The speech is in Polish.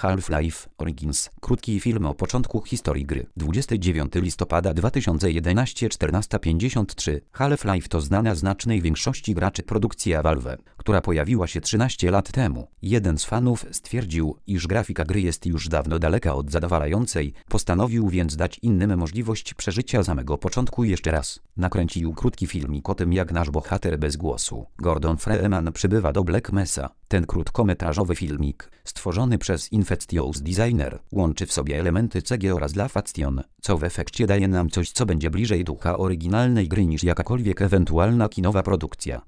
Half-Life Origins. Krótki film o początku historii gry. 29 listopada 2011 14:53. Half-Life to znana znacznej większości graczy produkcja Valve, która pojawiła się 13 lat temu. Jeden z fanów stwierdził, iż grafika gry jest już dawno daleka od zadowalającej, postanowił więc dać innym możliwość przeżycia samego początku jeszcze raz. Nakręcił krótki filmik o tym, jak nasz bohater bez głosu, Gordon Freeman, przybywa do Black Mesa. Ten krótkometrażowy filmik, stworzony przez Infectious Designer, łączy w sobie elementy CG oraz LaFaction, co w efekcie daje nam coś, co będzie bliżej ducha oryginalnej gry niż jakakolwiek ewentualna kinowa produkcja.